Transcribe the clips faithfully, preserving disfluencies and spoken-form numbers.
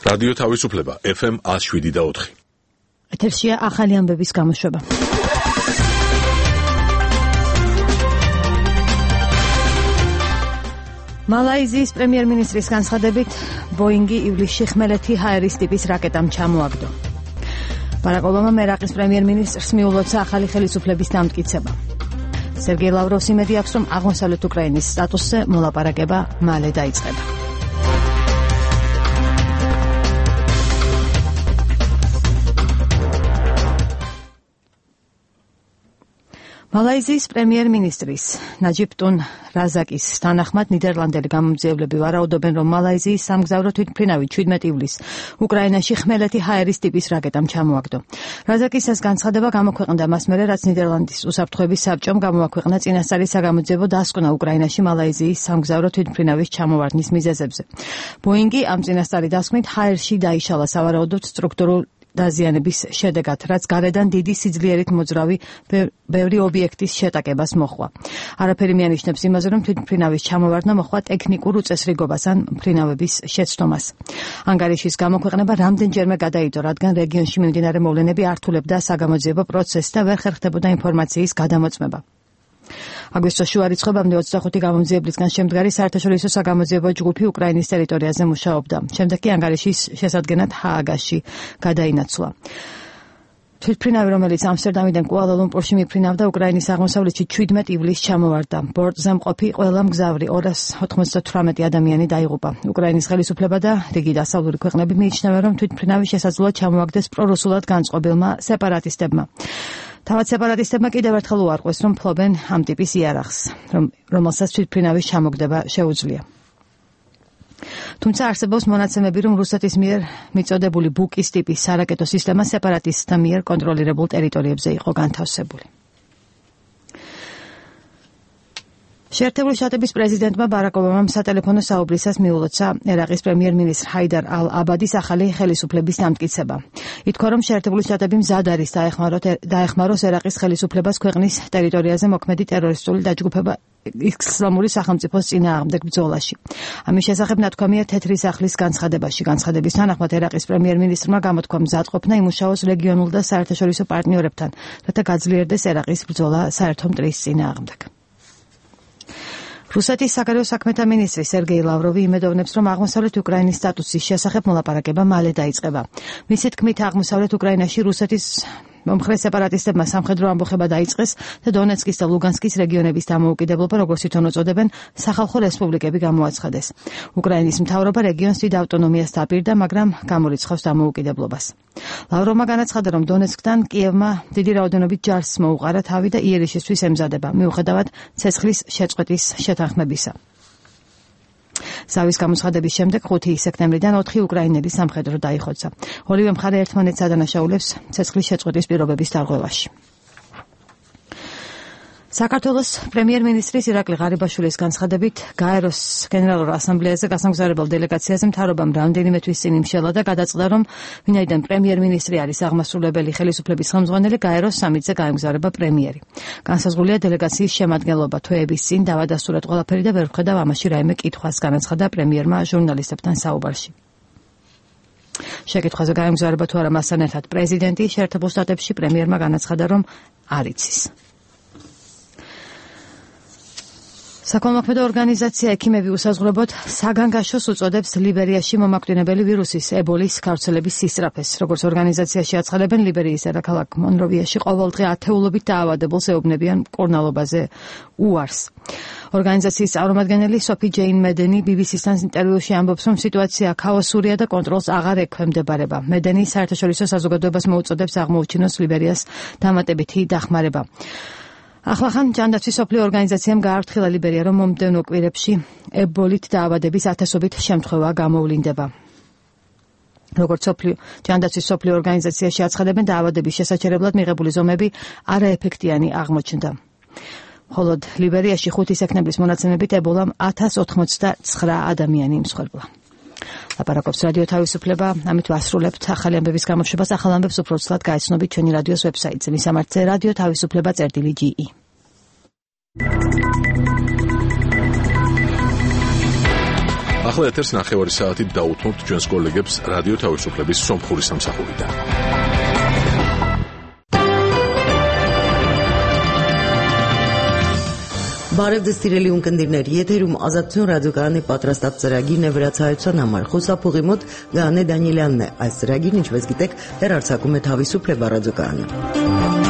რადიო თავისუფლება ეფ ემ one oh seven და four. ეთერშია ახალი ამბების გამოშვება. მალაიზიის პრემიერ-მინისტრის განცხადებით ბოინგი ივლისში ხმელეთი ჰაერის ტიპის რაკეტამ ჩამოაგდო. ბარაკ ობამამ ერაყის პრემიერ-მინისტრს მიულოცა ახალი ხელისუფლების დამტკიცება. სერგეი ლავროვს იმედი აქვს, რომ აღმოსავლეთ უკრაინის სტატუსზე მოლაპარაკება მალე დაიწყება. მალაიზიის პრემიერ-მინისტრის ნაჯიბ ტუნ რაზაკის თანახმად ნიდერლანდელი გამომძიებლები ვარაუდობენ, რომ მალაიზიის სამგზავრო თვითმფრინავი seventeen ივლისს უკრაინაში ხმელეთი ჰაერის ტიპის რაკეტამ ჩამოაგდო. რაზაკის ეს განცხადება გამოქვეყნდა მას მერე, რაც ნიდერლანდის უსაფრთხოების საბჭომ გამოაქვეყნა წინასწარი საგამოძიებო დასკვნა უკრაინაში მალაიზიის სამგზავრო თვითმფრინავის ჩამოვარდნის მიზეზებზე. ბოინგი ამ წინასწარი დასკვნით ჰაერში დაიშალა სავარაუდოდ სტრუქტურულ დაზიანების შედეგად, რაც გარედან დიდი სიძლიერით მოძრავი ბევრი ობიექტის შეტაკებას მოჰყვა. არაფერი მიანიშნებს იმაზე, რომ თვითმფრინავის ჩამოვარდნა მოჰყვა ტექნიკურ უწესრიგობას ან მფრინავების შეცდომას. ანგარიშის გამოქვეყნება რამდენჯერმე გადაიდო, რადგან რეგიონში მიმდინარე მოვლენები ართულებდა საგამოძიებო პროცესს და ვერ ხერხდებოდა ინფორმაციის გადამოწმება. აგვისტოს შუა რიცხვებამდე twenty-five გამომძიებლისგან შემდგარი საერთაშორისო საგამოძიებო ჯგუფი უკრაინის ტერიტორიაზე მუშაობდა. შემდეგ კი ანგარიშის შესადგენად ჰააგაში გადაინაცვლა. თვითმფრინავი, რომელიც ამსტერდამიდან კუალა-ლუმპურში მიფრინავდა, უკრაინის აღმოსავლეთში seventeen ივლისს ჩამოვარდა. ბორტზე მყოფი ყველა მგზავრი two hundred ninety-eight ადამიანი დაიღუპა. უკრაინის ხელისუფლება და რიგი დასავლური ქვეყნები მიიჩნევენ, რომ თვითმფრინავი შესაძლოა ჩამოაგდეს პრორუსულად განწყობილმა სეპარატისტებმა. თავად სეპარატისტებმა კიდევ ერთხელ უარყვეს, რომ ფლობენ ამ ტიპის იარაღს, რომელსაც თვითმფრინავის ჩამოგდება შეუძლია. თუმცა არსებობს მონაცემები, რომ რუსეთის მიერ მიწოდებული ბუკის ტიპის სარაკეტო სისტემა სეპარატისტთა მიერ კონტროლირებულ ტერიტორიებზე იყო განთავსებული. შეერთებული შტატების პრეზიდენტმა ბარაკ ობამამ სატელეფონო საუბრისას მიულოცა ერაყის პრემიერ-მინისტრ ჰაიდარ ალ-აბადის ახალი ხელისუფლების დამტკიცება. ითქვა, რომ შეერთებული შტატები მზად არის დაეხმაროს ერაყის ხელისუფლებას ქვეყნის ტერიტორიაზე მოქმედი ტერორისტული დაჯგუფება ისლამური სახელმწიფოს წინააღმდეგ ბრძოლაში. ამის შესახებ ნათქვამია თეთრი სახლის განცხადებაში. განცხადების თანახმად ერაყის პრემიერ-მინისტრმა გამოთქვა მზადყოფნა იმუშაოს რეგიონულ და საერთაშორისო პარტნიორებთან, რათა გაძლიერდეს ერაყის ბრძოლა საერთო მტრის წინააღმდეგ. რუსეთის საგარეო საქმეთა მინისტრი სერგეი ლავროვი იმედოვნებს, რომ აღმოსავლეთ უკრაინის სტატუსის შესახებ მოლაპარაკება მალე დაიწყება. მისი თქმით, აღმოსავლეთ უკრაინაში რუსეთის მომხრე სეპარატისტებმა სამხედრო ამბოხება დაიწყეს და დონეცკის და ლუგანსკის რეგიონების დამოუკიდებლობა, როგორც თვითონ უწოდებენ, სახალხო რესპუბლიკები გამოაცხადეს. უკრაინის მთავრობა რეგიონს დიდ ავტონომიას დაპირდა, მაგრამ გამორიცხავს დამოუკიდებლობას. ლავროვმა განაცხადა, რომ დონეცკთან კიევმა დიდი რაოდენობით ჯარს მოუყარა თავი და იერიშისთვის ემზადება, მიუხედავად ცეცხლის შეწყვეტის შეთანხმებისა. ზავის გამოცხადების შემდეგ ხუთი სექტემბრიდან ოთხი უკრაინელი სამხედრო დაიხოცა. ორივე მხარე ერთმანეთს ადანაშაულებს ცეცხლის შეწყვეტის პირობების დარღვევაში. საქართველოს პრემიერ-მინისტრის ირაკლი ღარიბაშვილის განცხადებით, გაეროს გენერალურ ასამბლეაზე გასამგზავრებელ დელეგაციაზე მთავრობამ რამდენიმე თვის წინ იმშელა და გადაწყდა, რომ ვინაიდან პრემიერ-მინისტრი არის აღმასრულებელი ხელისუფლების ხელმძღვანელი, გაეროს სამიტზე გაემგზავრება პრემიერი. განსაზღვრულია დელეგაციის შემადგენლობა თვეების წინ დავადასტურეთ ყველაფერი და ვერ ვხედავ ამაში რაიმე კითხვას, განაცხადა პრემიერმა ჟურნალისტებთან საუბარში. შეკითხვაზე გაემგზავრება თუ არა მასთან ერთად პრეზიდენტი შეერთებულ შტატებში პრემიერმა განაცხადა, რომ არ იცის. საკოლმოქმედო ორგანიზაცია ექიმები უსაზღვრობოდ საგანგაშოს უწოდებს ლიბერიაში მომაკვდინებელი ვირუსის ებოლის გავრცელების სისწრაფეს. როგორც ორგანიზაციაში აცხადებენ, ლიბერიის დედაქალაქ მონროვიაში ყოველდღე ათეულობით დაავადებულს ეუბნებიან მკურნალობაზე უარს. ორგანიზაციის წარმომადგენელი სოფი ჯეინ მედენი ბი ბი სის-თან ინტერვიუში ამბობს, რომ სიტუაცია ქაოსურია და კონტროლს აღარ ექვემდებარება. მედენი საერთაშორისო საზოგადოებას მოუწოდებს აღმოუჩინოს ლიბერიას დამატებითი დახმარება. ახლახან ჯანდაცვის მსოფლიო ორგანიზაციამ გააფრთხილა ლიბერია, რომ მომდევნო კვირებში ებოლით დაავადების ათასობით შემთხვევა გამოვლინდება. როგორც მსოფლიო ჯანდაცვის მსოფლიო ორგანიზაციაში აცხადებენ, დაავადების შესაჩერებლად მიღებული ზომები არაეფექტიანი აღმოჩნდა. მხოლოდ ლიბერიაში ხუთი სექტემბრის მონაცემებით ებოლამ ათას ოთხმოცდათსაათ ადამიანი იმსხვერპლა. ლაპარაკობს რადიო თავისუფლება, ამით ვასრულებთ ახალი ამბების გამოშვებას. ახალ ამბებს უფრო ცუდად გაეცნობით ჩვენი რადიოს ვებსაიტზე, მისამართზე რადიო თავისუფლება წერტილი ჯი ი. ახლა ეთერს ნახევარი საათით დაუთმობთ ჩვენს კოლეგებს რადიო თავისუფლების სომხური სამსახურიდან. Բարև ձեզ սիրելի ունկնդիրներ, եթերում ազատություն ռադիոկայանի պատրաստած ծրագիրն է վրացայության համար խոսափողի մոտ Գանե Դանիելյանն է։ Այս ծրագիրն, ինչպես գիտեք, հեռարձակում է Თავისუფლება ռադիոկայանը։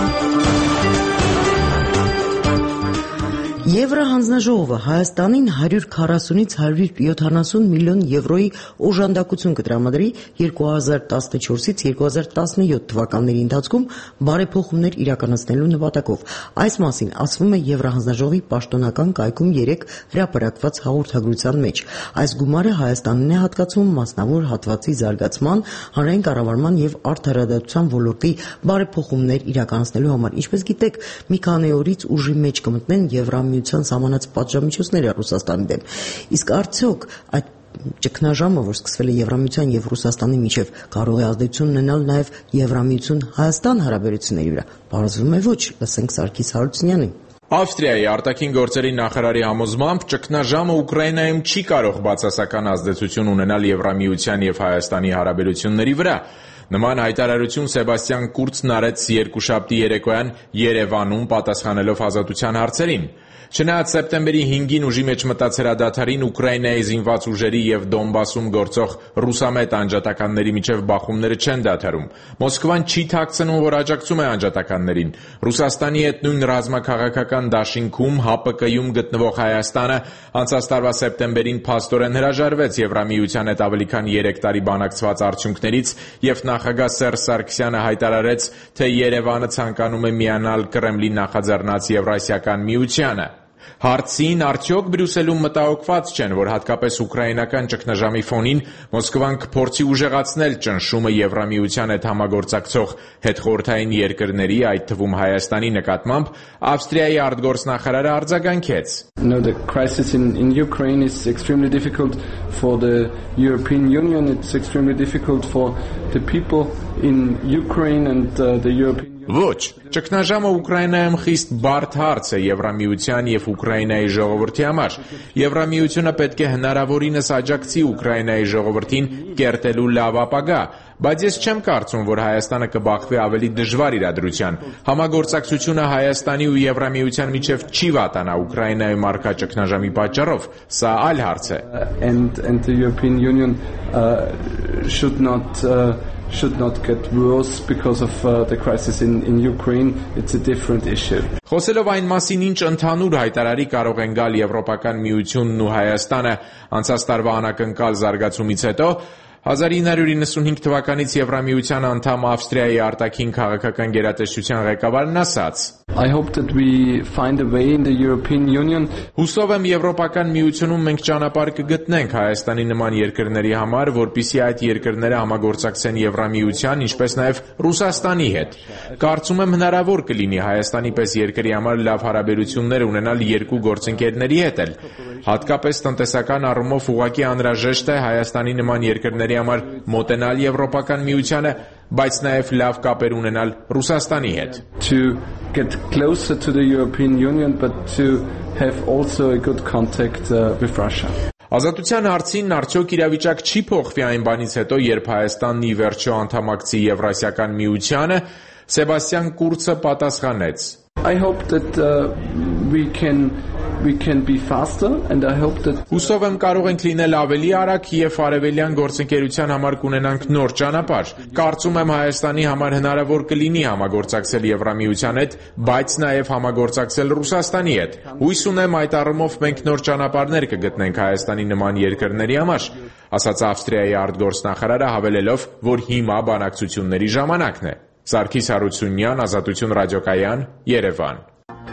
Եվրահանձնաժողովը Հայաստանին հարյուր քառասունից հարյուր յոթանասուն միլիոն եվրոյի օժանդակություն կտրամադրի երկու հազար տասնչորսից երկու հազար տասնյոթ թվականների ընթացքում բարեփոխումներ իրականացնելու նպատակով։ Այս մասին ասվում է Եվրահանձնաժողովի պաշտոնական կայքում երեկ հրապարակված հաղորդագրության մեջ։ Այս գումարը Հայաստանին է հատկացվում մասնավոր հատվածի զարգացման, հանրային կառավարման եւ արդարադատության ոլորտի բարեփոխումներ իրականացնելու համար։ Ինչպես գիտեք, մի քանի օրից ուժի մեջ կմտնեն Եվրամիության սահմանած պատժամիջոցները Ռուսաստանի դեմ։ Իսկ արդյոք այդ ճգնաժամը, որ սկսվել է Եվրամիության եւ Ռուսաստանի միջև, կարող է ազդեցություն ունենալ նաեւ Եվրամիություն-Հայաստան հարաբերությունների վրա։ Պարզվում է ոչ, լսենք Սարգիս Հարությունյանին։ Ավստրիայի արտաքին գործերի նախարարի համոզմամբ ճգնաժամը Ուկրաինայում չի կարող բացասական ազդեցություն ունենալ Եվրամիության եւ Հայաստանի հարաբերությունների վրա։ Նման հայտարարություն Սեբաստիան Կուրցն արեց երկուշաբթի երեկոյան Երևանում պատասխանելով ազատության հարցերին։ Չնայած սեպտեմբերի հինգին ուժի մեջ մտած հրադադարին Ուկրաինայի զինված ուժերի եւ Դոնբասում գործող ռուսամետ անջատականների միջև բախումները չեն դադարում։ Մոսկվան չի թաքցնում, որ աջակցում է անջատականներին։ Ռուսաստանի հետ նույն ռազմաքաղաքական դաշինքում ՀԱՊԿ-ում գտնվող Հայաստանը անցած տարվա սեպտեմբերին փաստորեն հրաժարվեց Եվրամիության հետ ավելի քան երեք տարի բանակցված արդյունքներից եւ նախագահ Սերժ Սարգսյանը հայտարարեց, թե Երևանը ցանկանում է միանալ Կրեմլի նախաձեռնած Եվրասիական միությանը։ Հարցին արդյոք Բրյուսելում մտահոգված չեն, որ հատկապես ուկրաինական ճգնաժամի ֆոնին Մոսկվան կփորձի ուժեղացնել ճնշումը Եվրամիության հետ համագործակցող հետխորհրդային երկրների, այդ թվում Հայաստանի նկատմամբ, Ավստրիայի արտգործնախարարը արձագանքեց. No, the crisis in, in Ukraine is extremely difficult for the European Union. It's extremely difficult for the people in Ukraine and uh, the European Union. Ոչ, ճգնաժամը Ուկրաինայում խիստ բարդ հարց է Եվրամիության եւ Ուկրաինայի ժողովրդի համար։ Եվրամիությունը պետք է հնարավորինս աջակցի Ուկրաինայի ժողովրդին կերտելու լավ ապագա, բայց ես չեմ կարծում, որ Հայաստանը կբախվի ավելի դժվար իրադրության։ Համագործակցությունը Հայաստանի ու Եվրամիության միջև չի վատանա Ուկրաինայում առկա ճգնաժամի պատճառով, սա այլ հարց է։ And and the European Union uh, should not uh, should not get worse because of uh, the crisis in in Ukraine. It's a different issue. Խոսելով այն մասին, ինչ ընդհանուր հայտարարի կարող են գալ Եվրոպական միությունն ու Հայաստանը անցած տարվա անակնկալ զարգացումից հետո, հազար ինը հարյուր իննսունհինգ թվականից Եվրամիության անդամ Ավստրիայի արտաքին քաղաքական գերատեսչության ղեկավարն ասաց. I hope that we find a way in the European Union. Հուսով եմ Եվրոպական միությունում մենք ճանապարհ կգտնենք Հայաստանի նման երկրների համար, որպեսզի այդ երկրները համագործակցեն Եվրամիության, ինչպես նաև Ռուսաստանի հետ։ Կարծում եմ հնարավոր կլինի Հայաստանի պես երկրի համար լավ հարաբերություններ ունենալ երկու գործընկերների հետ էլ։ Հատկապես տնտեսական առումով ուղղակի անհրաժեշտ է Հայաստանի նման երկրների համար մոտենալ Եվրոպական միությանը, բայց նաև լավ կապեր ունենալ Ռուսաստանի հետ։ To get closer to the European Union, but to have also a good contact uh, with Russia. Ազատության հարցին արդյոք իրավիճակ չի փոխվի այն բանից հետո, երբ Հայաստանն ի վերջո անդամակցի Եվրասիական միությանը, Սեբաստիան Կուրցը պատասխանեց. I hope that uh, we can we can be faster and I hope that Հուսով եմ կարող ենք լինել ավելի արագ եւ արևելյան գործընկերության համար կունենանք նոր ճանապարհ։ Կարծում եմ Հայաստանի համար հնարավոր կլինի համագործակցել Եվրամիության հետ, բայց նաեւ համագործակցել Ռուսաստանի հետ։ Հույս ունեմ այդ առումով մենք նոր ճանապարհներ կգտնենք Հայաստանի նման երկրների համար, ասաց Ավստրիայի արտգործնախարարը, հավելելով, որ հիմա բանակցությունների ժամանակն է։ Սարգիս Հարությունյան, Ազատություն ռադիոկայան, Երևան։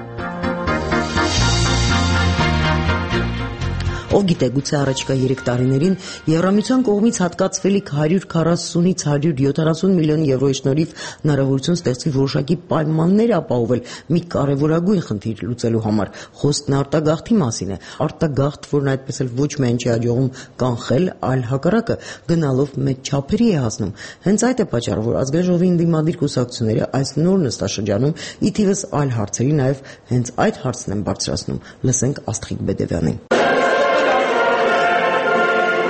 Ով գիտե, գուցե առաջիկա երեք տարիներին Եվրամիության կողմից հատկացվելիք հարյուր քառասունից հարյուր յոթանասուն միլիոն եվրոյի շնորհիվ հնարավորություն ստեղծի որոշակի պայմաններ ապահովել մի կարևորագույն խնդիր լուծելու համար։ Խոսքն արտագաղթի մասին է։ Արտագաղթ, որն այդպես էլ ոչ միայն չի հաջողում կանխել, այլ հակառակը գնալով մեծ չափերի է հասնում։ Հենց այդ է պատճառը, որ ազգային ժողովի ընդդիմադիր կուսակցությունները այս նոր նստաշրջանում ի թիվս այլ հարցերի նաև հենց այդ հարցն են բարձրացնում։ Լսենք Աստղիկ Բեդևյանին։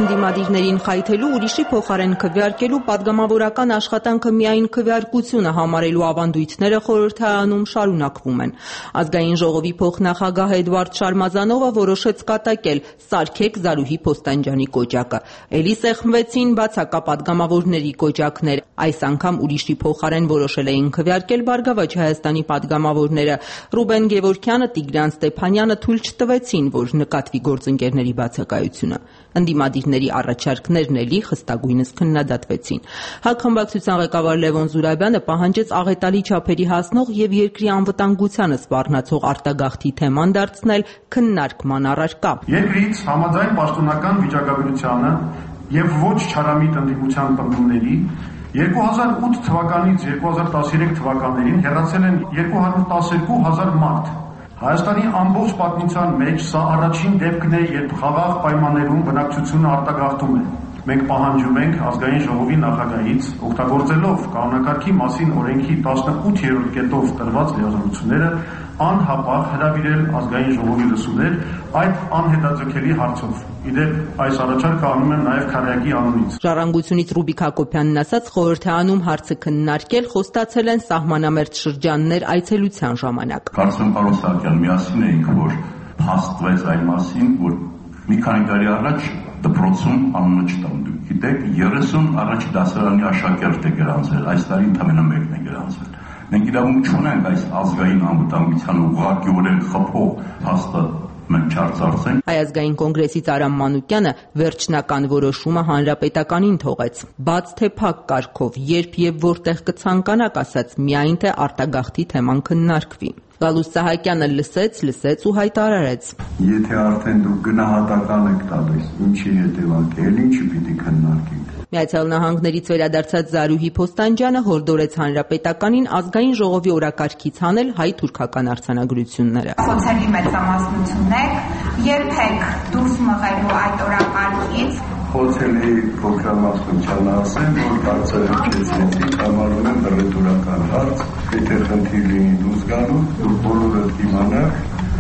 Ընդդիմադիրներին խայթելու, ուրիշի փոխարեն քվեարկելու, պատգամավորական աշխատանքը միայն քվեարկությունը համարելու ավանդույթները խորհրդարանում շարունակվում են։ Ազգային ժողովի փոխնախագահ Էդվարդ Շարմազանովը որոշեց կատակել «Սարքեք Զարուհի Փոստանջյանի» կոճակը։ Էլի սեղմվեցին բացակա պատգամավորների կոճակներ։ Այս անգամ ուրիշի փոխարեն որոշել էին քվեարկել Բարգավաճ Հայաստանի պատգամավորները։ Ռուբեն Գևորգյանը, Տիգրան Ստեփանյանը թույլ չտվեցին, որ նկատվի գործընկերների բացակայությունը։ Ընդդիմադիրների առաջարկներն էլի խստագույնս քննադատվեցին։ ՀԱԿ խմբակցության ղեկավար Լևոն Զուրաբյանը պահանջեց աղետալի չափերի հասնող եւ երկրի անվտանգությանը սպառնացող արտագաղթի թեման դարձնել քննարկման առարկա։ Երկրից համաձայն պաշտոնական վիճակագրությանը եւ ոչ չարամիտ ընդդիմության պնդումների երկու հազար ութ թվականից երկու հազար տասներեք թվականներին հեռացել են երկու հարյուր տասներկու հազար մարդ։ Հայաստանի ամբողջ պատմության մեջ սա առաջին դեպքն է, երբ խաղաղ պայմաններում բնակչությունը արտագաղթում է։ Մենք պահանջում ենք ազգային ժողովի նախագահից, օգտագործելով կանոնակարգի մասին օրենքի տասնութերորդ կետով տրված լիազորությունները, անհապաղ հրավիրել ազգային ժողովի լսումներ այդ անհետաձգելի հարցով։ Իդեպ այս առաջարկը անում եմ նաև Քարյակի անունից։ Ժառանգությունից Ռուբիկ Հակոբյանն ասաց, խորհրդարանում հարցը քննարկել խոստացել են սահմանամերձ շրջաններ այցելության ժամանակ։ Կարծում եմ պարոն Սահակյան, միասին էինք, որ փաստվեց այն մասին, որ մի քանի տարի առաջ դպրոցում անունը չտամ, դուք գիտեք, երեսուն առաջ դասարանի աշակերտ է գրանցել, այս տարի ընդամենը մեկն է գրանցել։ Մենք իրավունք չունենք այս ազգային անվտանգության ուղղակիորեն խփող փաստը մենք չարծարծենք։ Հայ ազգային կոնգրեսից Արամ Մանուկյանը վերջնական որոշումը հանրապետականին թողեց։ Բաց թե փակ կարգով, երբ եւ որտեղ կցանկանաք, ասաց, միայն թե արտագաղթի թեման քննարկվի։ Գալուստ Սահակյանը լսեց, լսեց ու հայտարարեց. Եթե արդեն դուք գնահատական եք տալիս, ինչի հետևանք է, ինչի պիտի քննարկենք։ Միացյալ Նահանգներից վերադարձած Զարուհի Փոստանջյանը հորդորեց հանրապետականին ազգային ժողովի օրակարգից հանել հայ-թուրքական արձանագրությունները։ Սոցիալի մեծամասնություն եք, երբեք դուրս մղելու այդ օրակարգից Խոցել էի փոքրամասնությանը ասեմ, որ հարցը հնչեցնեցիք, համարում եմ հռետորական հարց, եթե խնդիր լինի դուրս գալու, դուք բոլորդ իմանաք,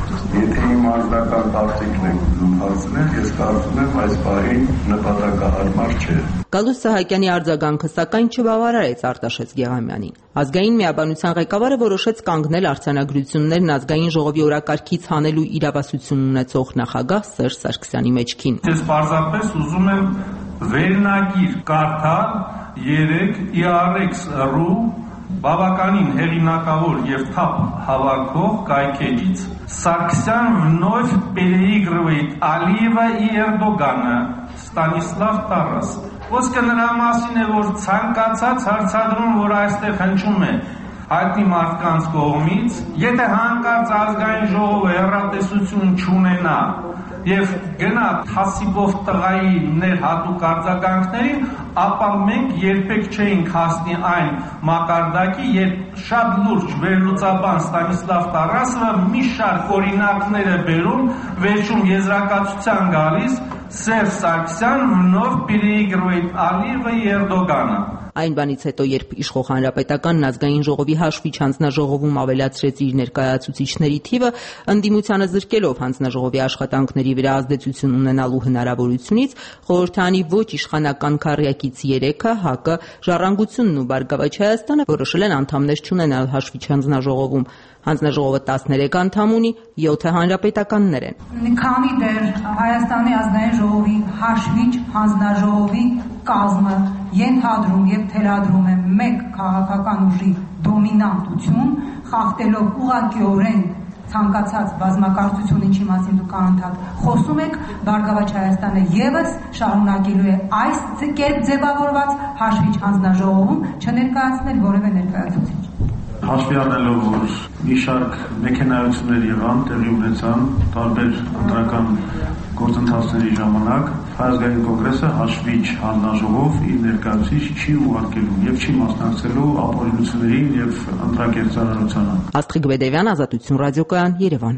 եթե իմ անձնական կարծիքն եք ուզում հարցնել, ես կարծում եմ այս պահին նպատակահարմար չէ։ Գալուստ Սահակյանի արձագանքը սակայն չբավարարեց Արտաշես Գեղամյանին։ Ազգային միաբանության ղեկավարը որոշեց կանգնել արձանագրություններն ազգային ժողովի օրակարգից հանելու իրավասություն ունեցող նախագահ Սերժ Սարգսյանի մեջքին։ Ես պարզապես ուզում եմ վերնագիր կարդալ երեք ի ար էքս րու բավականին հեղինակավոր եւ թափ հավաքող կայքերից Սարգսյան вновь переигрывает Алиева и Эрдогана Ստանիսլավ Տարաս Ոսկե նրա մասին է, որ ցանկացած հարցադրում, որ այստեղ հնչում է հայտնի մարդկանց կողմից, եթե հանկարծ ազգային ժողովը հեռատեսություն չունենա եւ գնա թասիբով տղայի ներհատուկ արձագանքներին, ապա մենք երբեք չէինք հասնի այն մակարդակի, երբ շատ լուրջ վերլուծաբան Ստանիսլավ Տարասովը մի շարք օրինակներ է բերում, վերջում եզրակացության գալիս Սերժ Սարգսյան вновь переигрывает Алиева и Эрдогана։ Այն բանից հետո, երբ իշխող հանրապետականն ազգային ժողովի հաշվիչ հանձնաժողովում ավելացրեց իր ներկայացուցիչների թիվը, ընդդիմությանը զրկելով հանձնաժողովի աշխատանքների վրա ազդեցություն ունենալու հնարավորությունից, խորհրդարանի ոչ իշխանական քառյակից երեքը, ՀԱԿ-ը, Ժառանգությունն ու Բարգավաճ Հայաստանը որոշել են անդամներ չունենալ հաշվիչ հանձնաժողովում։ Հանձնաժողովը տասներեք անդամ ունի, յոթը հանրապետականներ են։ Քանի դեռ Հայաստանի ազգային ժողովի հաշվիչ հանձնաժողովի կազմը ենթադրում եւ թելադրում է մեկ քաղաքական ուժի դոմինանտություն, խախտելով ուղղակիորեն ցանկացած բազմակարծություն, ինչի մասին դուք անընդհատ խոսում եք, Բարգավաճ Հայաստանը եւս շարունակելու է այս կերպ ձևավորված հաշվիչ հանձնաժողովում չներկայացնել որևէ ներկայացուցիչ։ Հաշվի առնելով, որ մի շարք մեքենայություններ եղան, տեղի ունեցան տարբեր ընտրական գործընթացների ժամանակ, Հայ ազգային կոնգրեսը հաշվիչ հանձնաժողով իր ներկայացուցիչ չի ուղարկելու եւ չի մասնակցելու ապօրինություններին եւ ընտրակերտարարությանը։ Աստղիկ Բեդևյան, Ազատություն ռադիոկայան, Երևան։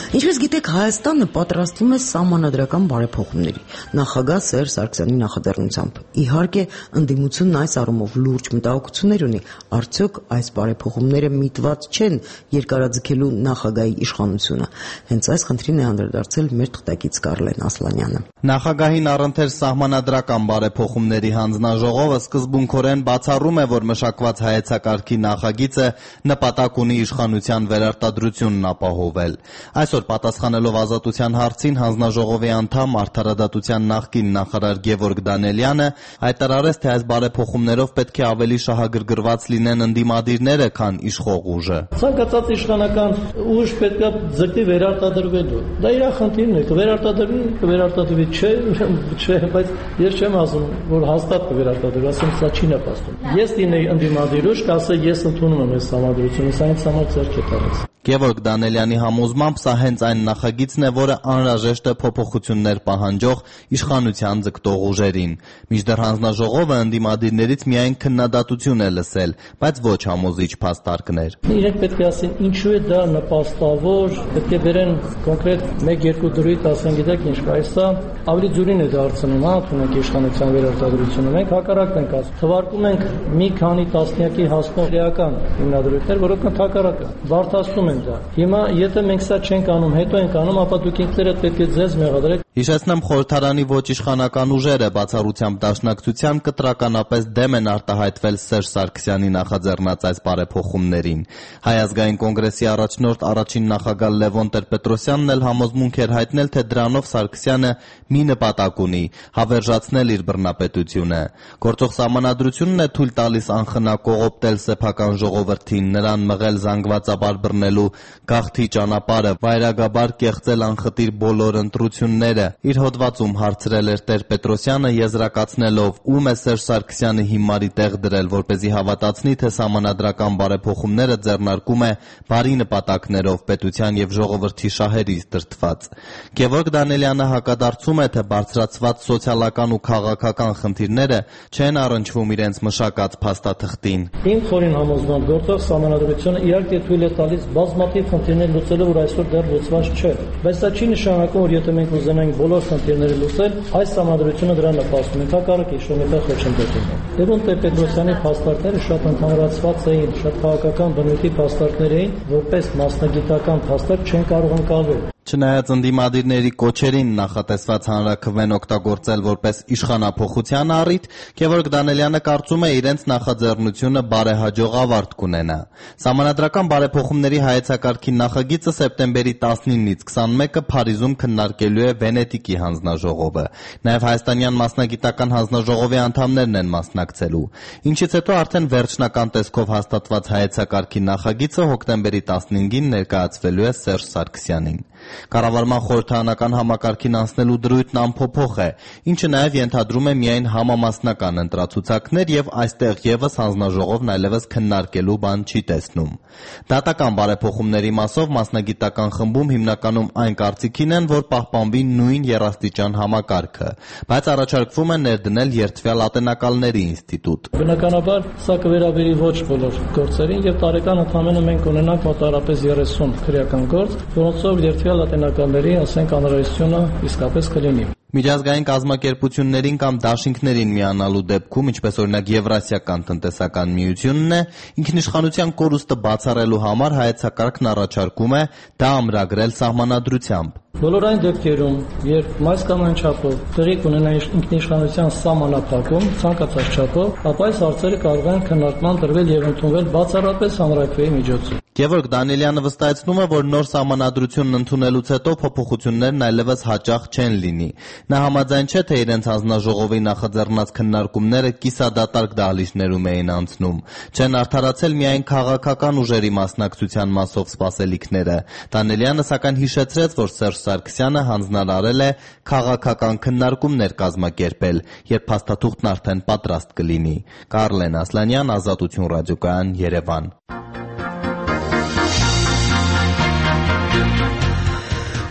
Ինչպես գիտեք, Հայաստանը պատրաստվում է սահմանադրական բարեփոխումների։ Նախագահ Սերժ Սարգսյանի նախաձեռնությամբ։ Իհարկե, ընդդիմությունն այս առումով լուրջ մտահոգություններ ունի։ Արդյոք այս բարեփոխումները միտված չեն երկարաձգելու նախագահի իշխանությունը։ Հենց այս խնդրին է անդրադարձել մեր թղթակից Կարլեն Ասլանյանը։ Նախագահին առընթեր սահմանադրական բարեփոխումների հանձնաժողովը սկզբունքորեն բացառում է, որ մշակված հայեցակարգի նախագիծը նպատակ ունի իշխանության վերարտադրությունն ապահովել։ Այսօր պատասխանելով Ազատության հարցին հանձնաժողովի անդամ Արդարադատության նախկին նախարար Գևորգ Դանելյանը հայտարարեց, թե այս բարեփոխումներով պետք է ավելի շահագրգռված լինեն ընդդիմադիրները, քան իշխող ուժը։ Ցանկացած իշխանական ուժ պետք է ձգտի վերարտադրվելու։ Դա իր խնդիրն է, կվերարտադրվի, կվերարտադրվի չէ, չէ, բայց ես չեմ ասում, որ հաստատ կվերարտադրվի, ասում սա չի նպաստում։ Ես լինեի ընդդիմադիր ուժ, կասեի ես ընդունում եմ այս համադրությունը, սա ինձ համար ձեռք է տալիս։ Գևորգ Դանելյանի համոզմամբ սա հենց այն նախագիծն է, որը անհրաժեշտ է փոփոխություններ պահանջող իշխանության ձգտող ուժերին։ Մինչդեռ հանձնաժողովը ընդդիմադիրներից միայն քննադատություն է լսել, բայց ոչ համոզիչ փաստարկներ։ Իրենք պետք է ասեն ինչու է դա նպաստավոր, պետք է բերեն կոնկրետ մեկ-երկու դրույթ, ասեն գիտեք ինչ, այսա ավելի ձյուրին է դարձնում, հա, ունենք իշխանության վերարտադրությունը։ Մենք հակառակն ենք ասում։ Թվարկում ենք մի քանի տասնյակի հասնող ռեական հիմնադրույթներ, որոնք ընդհակառակն բարդացնում են դա։ Հիմա եթե մենք սա չենք անում, հետո ենք անում, ապա դուք ինքներդ պետք է ձեզ մեղադրեք։ Հիշեցնեմ, խորհրդարանի ոչ իշխանական ուժերը բացառությամբ Դաշնակցության կտրականապես դեմ են արտահայտվել Սերժ Սարգսյանի նախաձեռնած այս բարեփոխումներին։ Հայ ազգային կոնգրեսի առաջնորդ առաջին նախագահ Լևոն Տեր-Պետրոսյանն էլ համոզմունք էր հայտնել, թե դրանով Սարգսյանը մի նպատակ ունի՝ հավերժացնել իր բռնապետությունը։ Գործող սահմանադրությունն է թույլ տալիս անխնա կողոպտել սեփական ժողովրդին, նրան մղել զանգվածաբար բռնելու գաղթի ճանապարհը, վայրագաբար կեղծել անխտիր բոլոր ընտրությունները։ Իր հոդվածում հարցրել էր Տեր-Պետրոսյանը, եզրակացնելով, ում է Սերժ Սարգսյանը հիմարի տեղ դրել, որպեսզի հավատացնի, թե սահմանադրական բարեփոխումները ձեռնարկում է բարի նպատակներով պետության եւ ժողովրդի շահերից դրդված։ Գևորգ Դանելյանը հակադարձում է, թե բարձրացված սոցիալական ու քաղաքական խնդիրները չեն առնչվում իրենց մշակած փաստաթղթին։ Իմ խորին համոզմամբ գործող սահմանադրությունը իհարկե թույլ է տալիս բազմաթիվ խնդիրներ լուծելու, որ այսօր դեռ լուծված չէ։ Բայց սա չի նշանակում, որ եթե մենք ուզենանք բոլոր խնդիրները լուծել, այս համադրությունը դրան նպաստում է, հակառակ իշխանության խոչընդոտում է։ Լևոն Տեր-Պետրոսյանի փաստարկները շատ ընդհանրացված էին, շատ քաղաքական բնույթի փաստարկներ էին, որպես մասնագիտական փաստարկ չեն կարող ընկալվել։ Չնայած ընդդիմադիրների կոչերին նախատեսված հանրաքվեն օգտագործել որպես իշխանափոխության առիթ, Գևորգ Դանելյանը կարծում է իրենց նախաձեռնությունը բարեհաջող ավարտ կունենա։ Սահմանադրական բարեփոխումների հայեցակարգի նախագիծը սեպտեմբերի տասնինից քսանմեկը Փարիզում քննարկելու է Վենետիկի հանձնաժողովը։ Նաև հայաստանյան մասնագիտական հանձնաժողովի անդամներն են մասնակցելու։ Ինչից հետո արդեն վերջնական տեսքով հաստատված հայեցակարգի նախագիծը հոկտեմբերի տասնհինգին ներկայացվելու է Սերժ Սարգսյանին։ Կառավարման խորհրդարանական համակարգին անցնելու դրույթն անփոփոխ է, ինչը նաև ենթադրում է միայն համամասնական ընտրացուցակներ եւ այստեղ եւս հանձնաժողովն այլևս քննարկելու բան չի տեսնում։ Դատական բարեփոխումների մասով մասնագիտական խմբում հիմնականում այն կարծիքին են, որ պահպանվի նույն երաստիճան համակարգը, բայց առաջարկվում է ներդնել երդվյալ ատենակալների ինստիտուտ։ Բնականաբար սա կվերաբերի ոչ բոլոր գործերին եւ տարեկան ընդամենը մենք ունենանք մոտավորապես երեսուն քրեական գործ, որոնցով երդվյալ ատենակալների, ասենք, անհրաժեշտությունը իսկապես կլինի։ Միջազգային կազմակերպություններին կամ դաշինքներին միանալու դեպքում, ինչպես օրինակ Եվրասիական տնտեսական միությունն է, ինքնիշխանության կորուստը բացառելու համար հայեցակարգն առաջարկում է դա ամրագրել սահմանադրությամբ։ Բոլոր այն դեպքերում, երբ այս կամ այն չափով տեղի կունենա ինքնիշխանության սահմանափակում, ցանկացած չափով, ապա այս հարցերը կարող են քննարկման տրվել եւ ընդունվել բացառապես հանրաքվեի միջոցով։ Գևորգ Դանելյանը վստահեցնում է, որ նոր սահմանադրությունն ընդունելուց հետո փոփոխություններն այլևս հաճախ չեն լինի։ Նա համաձայն չէ, թե իրենց հանձնաժողովի նախաձեռնած քննարկումները կիսադատարկ դահլիճներում էին անցնում։ Չեն արդարացել միայն քաղաքական ուժերի մասնակցության մասով սպասելիքները։ Դանելյանը սակայն հիշեցրեց, որ Սերժ Սարգսյանը հանձնարարել է քաղաքական քննարկումներ կազմակերպել, երբ փաստաթուղթն արդեն պատրաստ կլինի։ Կարլեն Ասլանյան, Ազատություն ռադիոկայան, Երևան։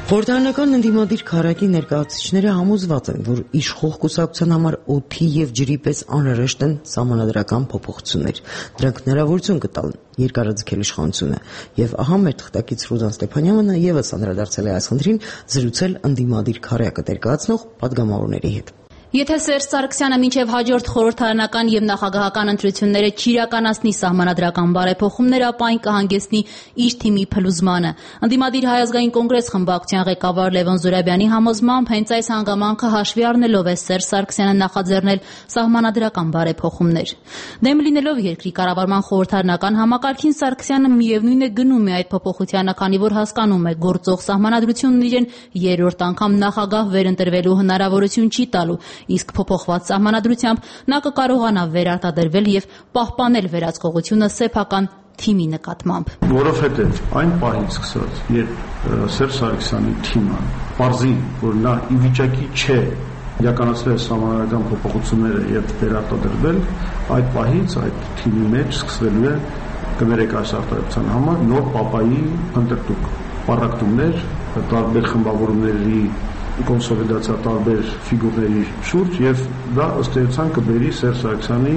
Խորհրդարանական ընդդիմադիր քարակի ներկայացուցիչները համոզված են, որ իշխող կուսակցության համար օդի եւ ջրի պես անհրաժեշտ են սահմանադրական փոփոխություններ։ Դրանք հնարավորություն կտան երկարաձգել իշխանությունը։ Եվ ահա մեր թղթակից Ռուզան Ստեփանյանը եւս անդրադարձել է այս խնդրին, զրուցել ընդդիմադիր քարակը ներկայացնող падգամավորների հետ։ Եթե Սերժ Սարգսյանը մինչև հաջորդ խորհրդարանական եւ նախագահական ընտրությունները չիրականացնի սահմանադրական բարեփոխումներ, ապա այն կհանգեցնի իր թիմի փլուզմանը։ Ընդդիմադիր Հայ ազգային կոնգրես խմբակցության ղեկավար Լևոն Զուրաբյանի համոզմամբ հենց այս հանգամանքը հաշվի առնելով է Սերժ Սարգսյանը նախաձեռնել սահմանադրական բարեփոխումներ։ Դեմ լինելով երկրի կառավարման խորհրդարանական համակարգին, Սարգսյանը միևնույն է գնում է այդ փոփոխությանը, քանի որ հասկանում է գործող սահմանադրությունն իրեն երրորդ անգամ նախագահ վերընտրվելու հնարավորություն չի տալու։ Իսկ փոփոխված սահմանադրությամբ նա կկարողանա վերարտադրվել եւ պահպանել վերահսկողությունը սեփական թիմի նկատմամբ։ Որովհետեւ այն պահից սկսած, երբ Սերժ Սարգսյանի թիմը պարզի, որ նա ի վիճակի չէ իրականացնել սահմանադրական փոփոխությունները եւ վերարտադրվել, այդ պահից այդ թիմի մեջ սկսվելու է կներեք այս արտադրության համար նոր պապայի ընտրտուք, պարակտումներ, տարբեր խմբավորումների կոնսոլիդացիա տարբեր ֆիգուրների շուրջ եւ դա ըստ էության կբերի Սերժ Սարգսյանի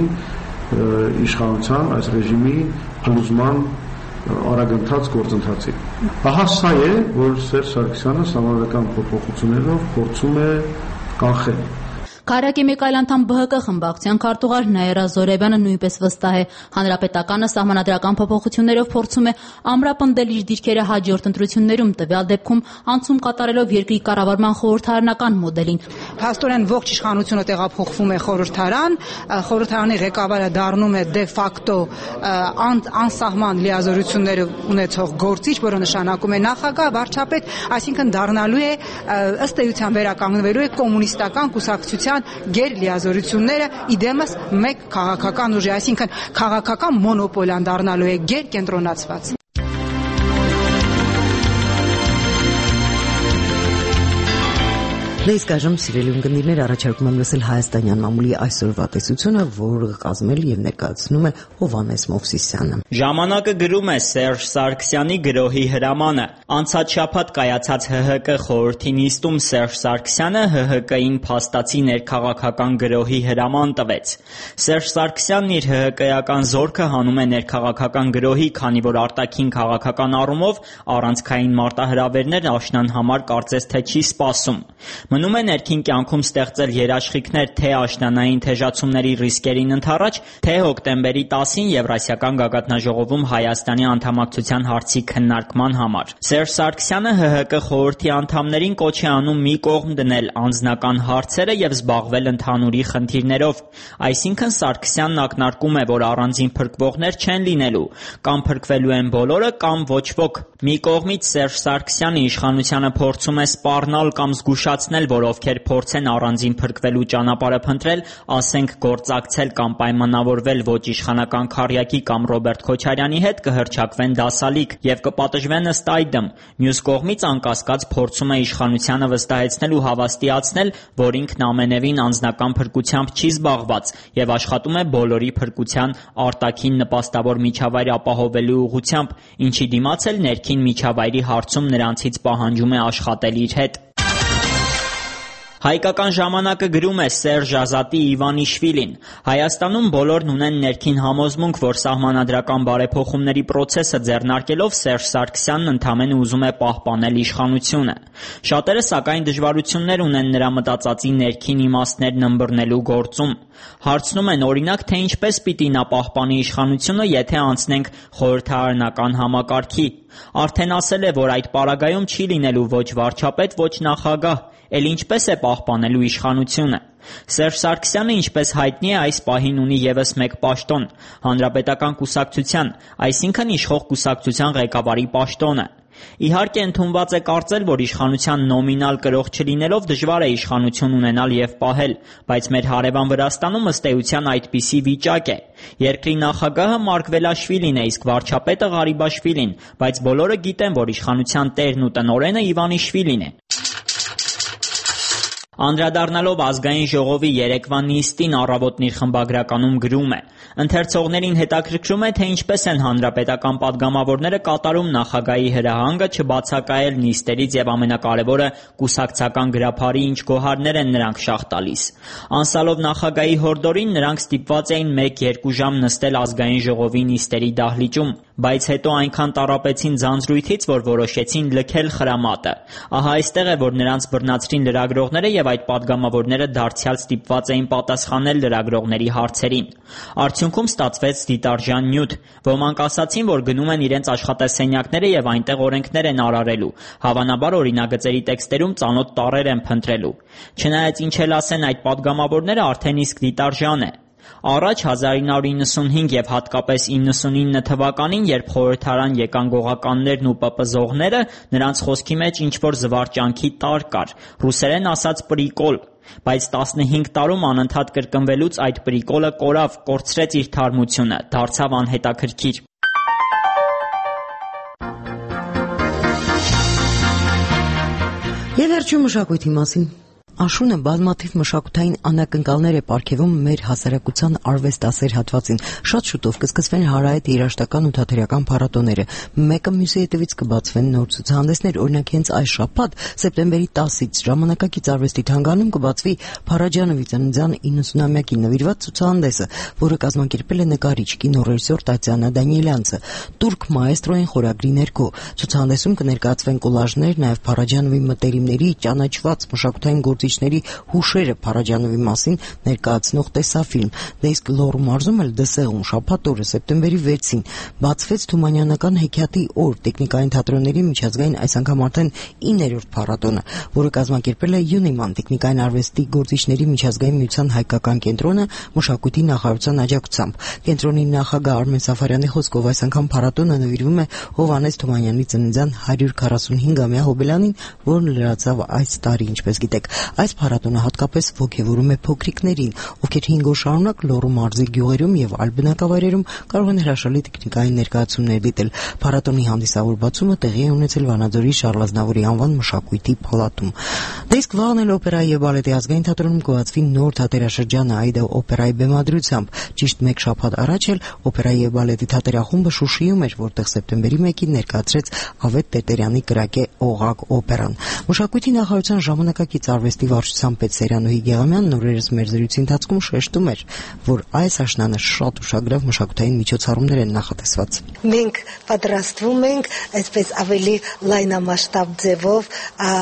իշխանության այս ռեժիմի փլուզման արագընթաց գործընթացի։ Ահա սա է, որ Սերժ Սարգսյանը սահմանադրական փոփոխություններով փորձում է կանխել։ Քարակի մեկ այլ անդամ Բ Հ Կ խմբակցության քարտուղար Նաիրա Զորեբյանը նույնպես վստահ է, հանրապետականը սահմանադրական փոփոխություններով փորձում է ամրապնդել իր դիրքերը հաջորդ ընտրություններում, տվյալ դեպքում անցում կատարելով երկրի կառավարման խորհրդարանական մոդելին։ Փաստորեն ողջ իշխանությունը տեղափոխվում է խորհրդարան, խորհրդարանի ղեկավարը դառնում է դե ֆակտո անսահման լիազորություններ ունեցող գործիչ, որը նշանակում է նախագահ, վարչապետ, այսինքն դառնալու է ըստ էության վերականգնվելու է կոմունիստական կուսակցության գեր լիազորությունները իդեմս մեկ քաղաքական ուժի, այսինքն քաղաքական մոնոպոլիան դառնալու է գեր կենտրոնացված։ Լեյս կայժմ սիրելի ունկնդիրներ առաջարկում եմ լսել հայաստանյան մամուլի այսօրվա տեսությունը, որը կազմել եւ ներկայացնում է Հովհաննես Մովսիսյանը։ Ժամանակը գրում է Սերժ Սարգսյանի գրոհի հրամանը։ Անցած շաբաթ կայացած Հ Հ Կ խորհրդի նիստում Սերժ Սարգսյանը Հ Հ Կ-ին փաստացի ներքաղաքական գրոհի հրաման տվեց։ Սերժ Սարգսյանն իր Հ Հ Կ-ական զորքը հանում է ներքաղաքական գրոհի, քանի որ արտաքին քաղաքական առումով առանցքային մարտահրավերներ աշնան համար կարծես թե չի սպասում։ Մնում է ներքին կյանքում ստեղծել երաշխիքներ թե աշնանային թեժացումների ռիսկերին ընդառաջ, թե հոկտեմբերի տասին Եվրասիական գագաթնաժողովում Հայաստանի անդամակցության հարցի քննարկման համար։ Սերժ Սարգսյանը Հ Հ Կ խորհրդի անդամներին կոչ է անում մի կողմ դնել անձնական հարցերը եւ զբաղվել ընդհանուրի խնդիրներով։ Այսինքն Սարգսյանն ակնարկում է, որ առանձին փրկվողներ չեն լինելու, կամ փրկվելու են բոլորը, կամ ոչ ոք։ Մի կողմից Սերժ Սարգսյանը իշխանությանը փորձում է սպառնալ կամ զգուշացնել, որ ովքեր փորձեն առանձին փրկվելու ճանապարհը փնտրել, ասենք գործակցել կամ պայմանավորվել ոչ իշխանական քարյակի կամ Ռոբերտ Քոչարյանի հետ, կհրճակվեն դասալիկ եւ կպատժվեն ըստ այդմ։ Մյուս կողմից անկասկած փորձում է իշխանությանը վստահեցնել ու հավաստիացնել, որ ինքն ամենևին անձնական փրկությամբ չի զբաղված եւ աշխատում է բոլորի փրկության արտաքին նպաստավոր միջավայր ապահովելու ուղղությամբ, ինչի դիմաց էլ ներքին միջավայրի հարցում նրանցից պահանջում է աշխատել իր հետ։ Հայկական ժամանակը գրում է Սերժ Ազատի Իվանիշվիլին։ Հայաստանում բոլորն ունեն ներքին համոզմունք, որ սահմանադրական բարեփոխումների process-ը ձեռնարկելով Սերժ Սարգսյանն ընդամենը ուզում է պահպանել իշխանությունը։ Շատերը սակայն դժվարություններ ունեն նրա մտածածի ներքին իմաստներն ըմբռնելու գործում։ Հարցնում են օրինակ, թե ինչպես պիտի նա պահպանի իշխանությունը, եթե անցնենք խորհրդարանական համակարգի։ Արդեն ասել է, որ այդ պարագայում չի լինելու ոչ վարչապետ, ոչ նախագահ, էլ ինչպես է պահպանելու իշխանությունը։ Սերժ Սարգսյանը, ինչպես հայտնի է, այս պահին ունի եւս մեկ պաշտոն՝ Հանրապետական կուսակցության, այսինքն իշխող կուսակցության ղեկավարի պաշտոնը։ Իհարկե ընդունված է կարծել, որ իշխանության նոմինալ կրող չլինելով դժվար է իշխանություն ունենալ եւ պահել, բայց մեր հարևան Վրաստանում ըստ էության այդպիսի վիճակ է։ Երկրի նախագահը Մարգվելաշվիլին է, իսկ վարչապետը Ղարիբաշվիլին, բայց բոլորը գիտեն, որ իշխանության տերն ու տնօրենը Իվանիշվիլին է։ Անդրադառնալով ազգային ժողովի երեկվա նիստին առավոտն իր խմբագրականում գրում է. «Ընթերցողներին հետաքրքրում է, թե ինչպես են հանրապետական падգամավորները կատարում նախագահի հրահանգը չբացակայել նիստերից եւ ամենակարևորը կուսակցական գրափարի ինչ գոհարներ են նրանք շահ տալիս։ Անցալով նախագահի հորդորին նրանք ստիպված էին մեկ-երկու ժամ նստել ազգային ժողովի նիստերի դահլիճում, բայց հետո այնքան տառապեցին ձանձրույթից, որ որոշեցին լքել խրամատը։ Ահա այստեղ է, որ նրանց բռնացրին լրագրողները եւ այդ падգամավորները դարձյալ ստիպված էին պատասխանել լրագրողների հարցերին։ Արդյունքում ստացվեց դիտարժան նյութ։ Ոմանք ասացին, որ գնում են իրենց աշխատասենյակները եւ այնտեղ օրենքներ են արարելու, հավանաբար օրինագծերի տեքստերում ծանոթ տառեր են փնտրելու։ Չնայած ինչ էլ ասեն այդ падգամավորները, արդեն իսկ դիտարժան է։ Առաջ հազար ինը հարյուր իննսունհինգ եւ հատկապես իննսունինը թվականին, երբ խորհրդարան եկան գողականներն ու պպզողները, նրանց խոսքի մեջ ինչ-որ զվարճանքի տար կար, ռուսերեն ասած պրիկոլ, բայց տասնհինգ տարում անընդհատ կրկնվելուց այդ պրիկոլը կորավ, կորցրեց իր թարմությունը, դարձավ անհետաքրքիր։ Եվ վերջում մշակույթի մասին։ Աշունը բազմաթիվ մշակութային անակնկալներ է պարգևում մեր հասարակության արվեստասեր հատվածին։ Շատ շուտով կսկսվեն հարահայտ երաժշտական ու թատերական փառատոները։ Մեկը մյուսի հետևից կբացվեն նոր ցուցահանդեսներ, օրինակ հենց այս շաբաթ, սեպտեմբերի տասից ժամանակակից արվեստի թանգարանում կբացվի Փարաջանովի ծննդյան իննսունամյակին նվիրված ցուցահանդեսը, որը կազմակերպել է նկարիչ, կինոռեժիսոր Տատյանա Դանիելյանցը, турք մաեստրոյին խորագրի ներքո։ Ցուցահանդեսում կներկայացվեն կոլաժներ, նաև Փարաջանովի մտերիմների ճանաչված մշակութային գործիչների հուշերը Փարաջանովի մասին ներկայացնող տեսաֆիլմ։ Դե իսկ Լոռու մարզում էլ դսեղում շաբաթ օրը սեպտեմբերի վեցին բացվեց Թումանյանական հեքիաթի օր տեխնիկային թատրոնների միջազգային այս անգամ արդեն իններորդ փառատոնը, որը կազմակերպել է Յունիման տեխնիկային արվեստի գործիչների միջազգային միության հայկական կենտրոնը մշակույթի նախարարության աջակցությամբ։ Կենտրոնի նախագահ Արմեն Սաֆարյանի խոսքով այս անգամ փառատոնը նվիրվում է Հովհաննես Թումանյանի ծննդյան հարյուր քառասունհինգամյա հոբելյանին, որն լրացավ այս տարի, ինչպես գիտեք։ Այս փառատոնը հատկապես ոգևորում է փոքրիկներին, ովքեր հինգ օր շարունակ Լոռու մարզի գյուղերում եւ այլ բնակավայրերում կարող են հրաշալի տեխնիկային ներկայացումներ դիտել։ Փառատոնի հանդիսավոր բացումը տեղի է ունեցել Վանաձորի Շարլ Ազնավուրի անվան մշակույթի պալատում։ Դե իսկ վաղն էլ օպերայի եւ բալետի ազգային թատրոնում կբացվի նոր թատերաշրջանը Աիդա օպերայի բեմադրությամբ։ Ճիշտ մեկ շաբաթ առաջ էլ օպերայի եւ բալետի թատերախումբը Շուշիում էր, որտեղ սեպտեմբերի մեկին ներկայացրեց Ավետ Տերտերյանի կրակե Օղակ օպերան։ Մշակույթի նախարարության ժամանակակից արվեստի վարչության պետ Սերանուհի Գեղամյանն օրերս մեր զրույցի ընթացքում շեշտում էր, որ այս աշնանը շատ ուշագրավ մշակութային միջոցառումներ են նախատեսված։ Մենք պատրաստվում ենք այսպես ավելի լայնամասշտաբ ձևով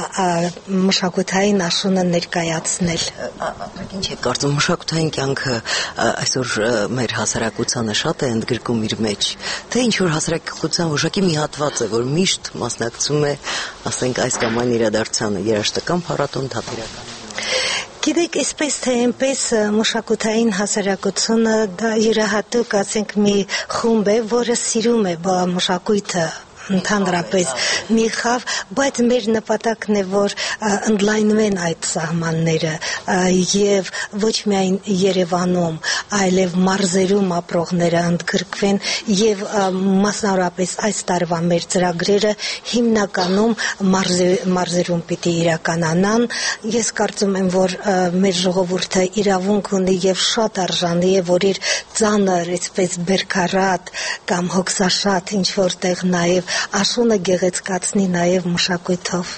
մշակութային աշունը ներկայացնել։ Ինչ է կարծում, մշակութային կյանքը այսօր մեր հասարակությանը շատ է ընդգրկում իր մեջ, թե ինչ որ հասարակության ուժակի մի հատված է, որ միշտ մասնակցում է, ասենք, այս կամ այն իրադարձությանը, երաժշտական փառատոն, թատերական։ Գիտեք, այսպես թե այնպես մշակութային հասարակությունը դա յուրահատուկ, ասենք, մի խումբ է, որը սիրում է մշակույթը ընդհանրապես մի խավ, բայց մեր նպատակն է, որ ընդլայնվեն այդ սահմանները եւ ոչ միայն Երևանում, այլև մարզերում ապրողները ընդգրկվեն եւ մասնավորապես այս տարվա մեր ծրագրերը հիմնականում մարզերում պիտի իրականանան։ Ես կարծում եմ, որ մեր ժողովուրդը իրավունք ունի եւ շատ արժանի է, որ իր ծանր, այսպես բերքարատ կամ հոգսաշատ ինչ որտեղ նաեւ աշունը գեղեցկացնի նաև մշակույթով։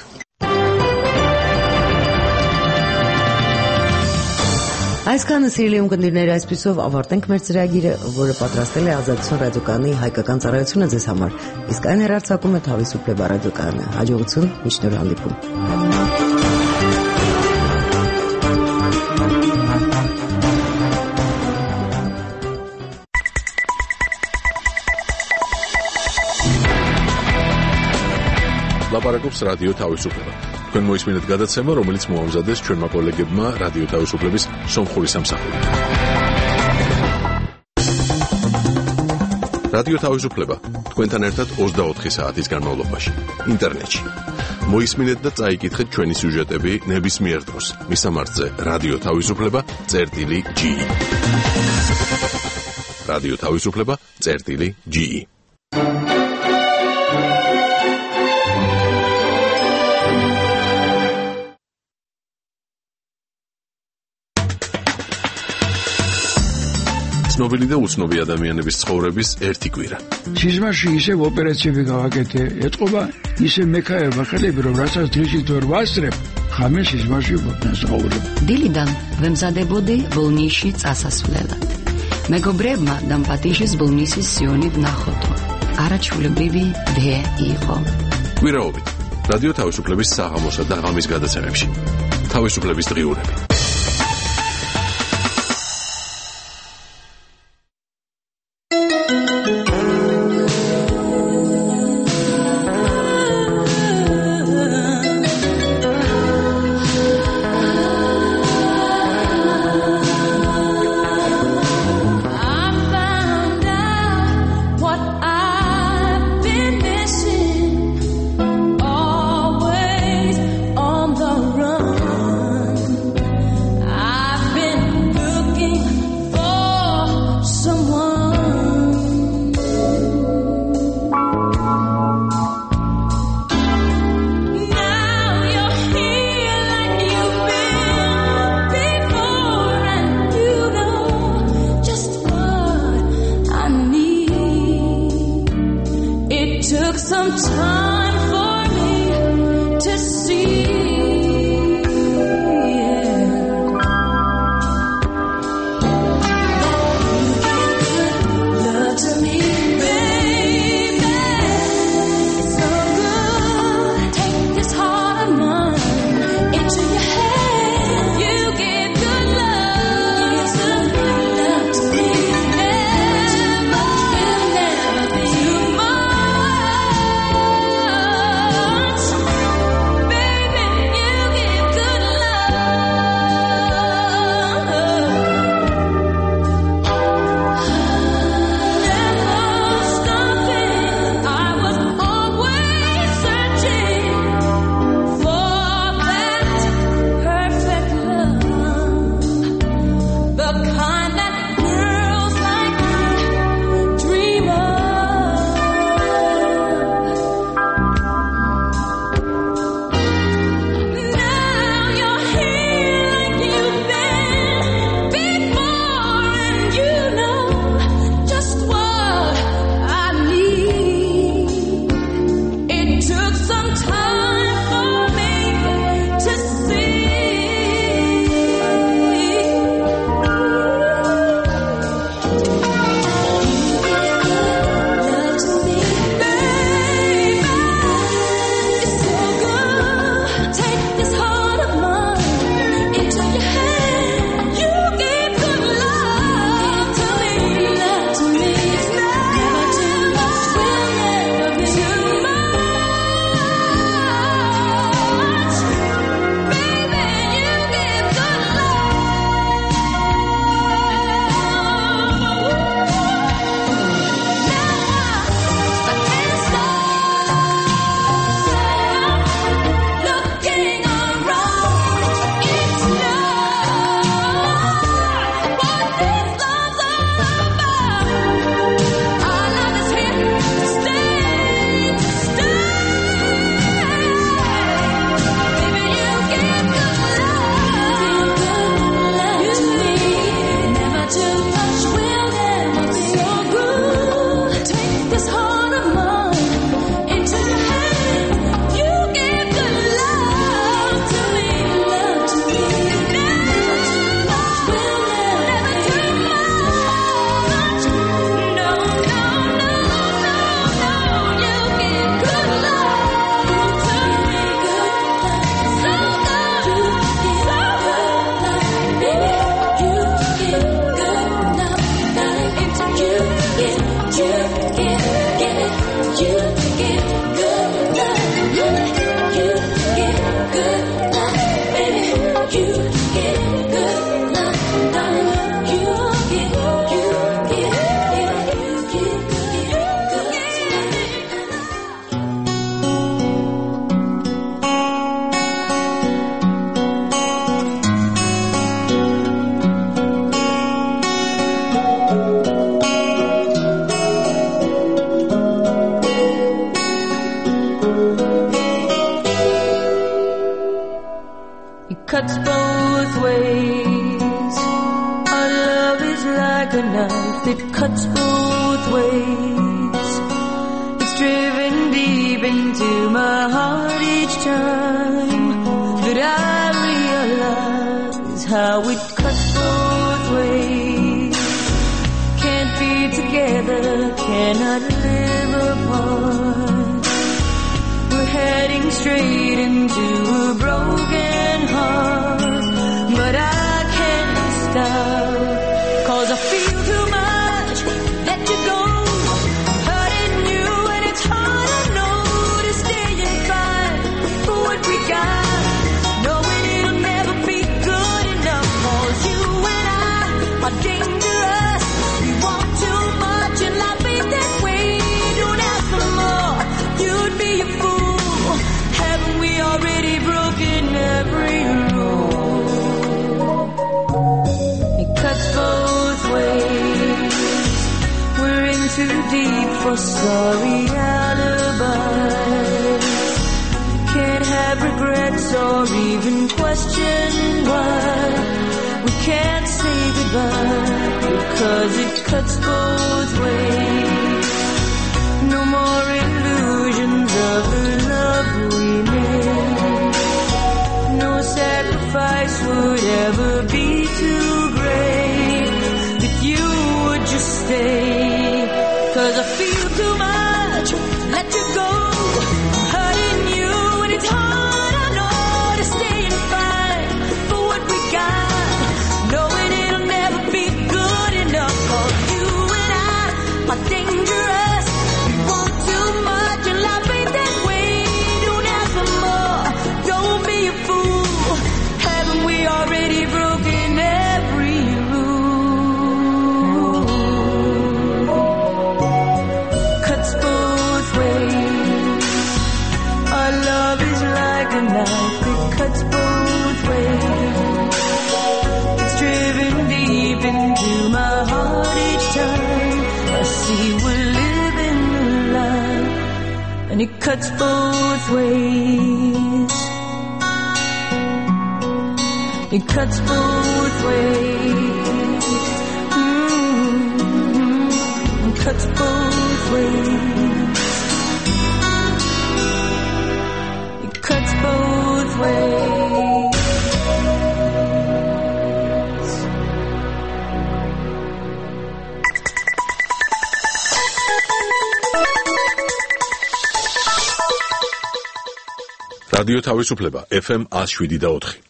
Այսքանը սիրելի ունկնդիրներ, այսպիսով ավարտենք մեր ծրագիրը, որը պատրաստել է Ազատություն ռադիոկայանի հայկական ծառայությունը ձեզ համար, իսկ այն հեռարձակում է Թավիսուպլե ռադիոկայանը։ Հաջողություն, մինչ նոր հանդիպում։ Լապարակոպս ռադիո Թավիսուպլեվը։ Თქვენ მოისმინეთ გადაცემა, რომელიც მოამზადეს ჩვენმა კოლეგებმა რადიო თავისუფლების სომხური სამსახური. რადიო თავისუფლება თქვენთან ერთად ოცდაოთხი საათის განმავლობაში ინტერნეტში. მოისმინეთ და წაიკითხეთ ჩვენი სიუჟეტები ნებისმიერ დროს. მისამართზე რადიო თავისუფლება წერტილი ჯი ი. რადიო თავისუფლება წერტილი ჯი ი. ცნობილი და უცნობი ადამიანების ცხოვრების ერთი კვირა. სიზმარში ისევ ოპერაციები გავაკეთე, ეთყობა ისე მექაერმა ხელები, რომ რასაც დღისით ვერ ვასწრებ, ხამე სიზმარში ვფასაუბრებ. დილიდან ვემზადებოდი ბოლნისში წასასვლელად. მეგობრებმა დამპატიჟეს ბოლნისის სიონი ვნახოთ. არაჩვეულებრივი დე იყო. კვირაობით რადიო თავისუფლების საღამოსა და ღამის გადაცემებში. თავისუფლების დღიურები. knife that cuts both ways. It's driven deep into my heart each time that I realize how it cuts both ways. Can't be together, cannot live apart. We're heading straight into a broken heart, but I can't stop, 'cause I feel too much, let you go, hurting you, and it's hard, I know, to stay and fight for what we got, knowing it'll never be good enough, 'cause you and I are dangerous, we want too much, and life ain't that way, don't ask for more, you'd be a fool, haven't we already broken every rule? It cuts both ways, we're in too deep for sorry alibis, can't have regrets or even question why we can't say goodbye, because it cuts both ways. No more illusions of the love we made, no sacrifice would ever be too great that you would just stay, 'cause I feel too much, let you go, I'm hurting you, and it's hard, I know, to stay and fight for what we got, knowing it'll never be good enough, 'cause you and I are dangerous, we want too much, and life ain't that way, don't ask for more, don't be a fool, haven't we already broken every rule? Cuts both ways, our love is like a knife that cuts both ways, it's driven deep into my heart each time I see we're living the life, and it cuts both ways, it cuts both ways, mm-hmm. It cuts both ways, it cuts both ways. რადიო თავისუფლება ეფ ემ one oh seven და four.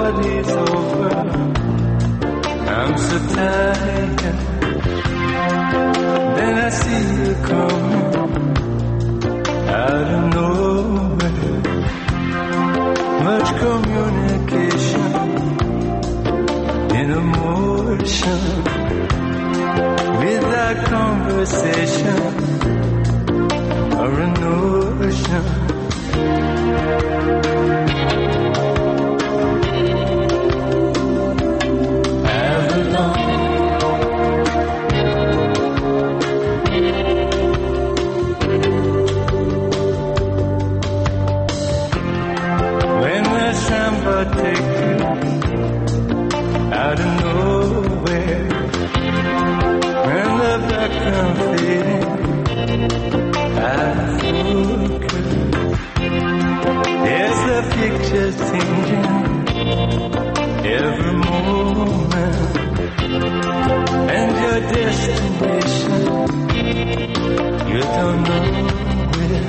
party's over. I'm so tired. Then I see you coming out of nowhere. Much communication in emotion, without conversation or a notion. Take you out of nowhere, when the background fading out of focus, there's the picture changing every moment, and your destination you don't know where.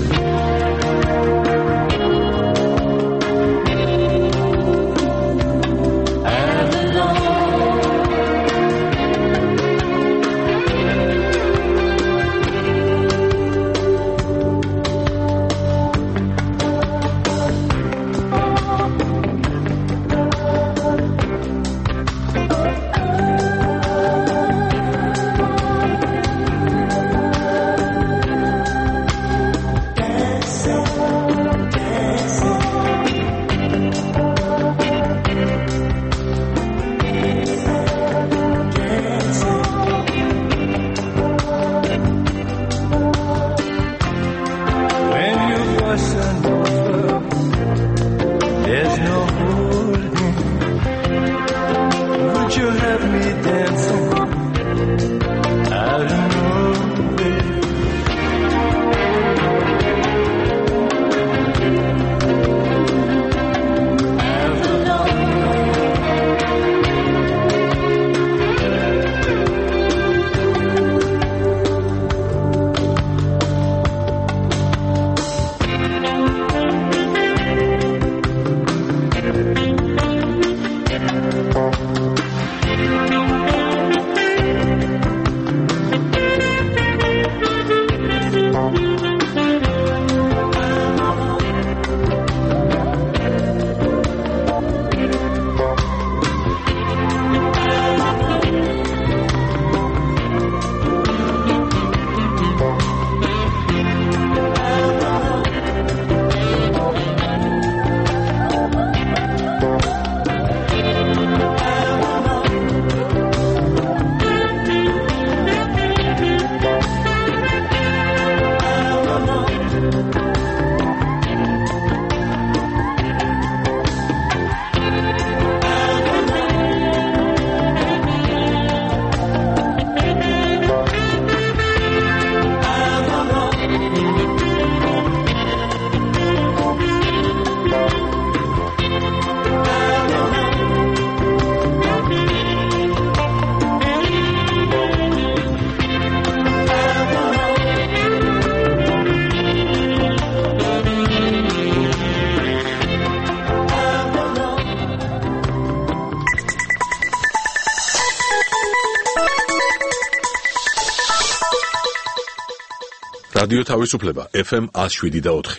რადიო თავისუფლება ეფ ემ one oh seven და four.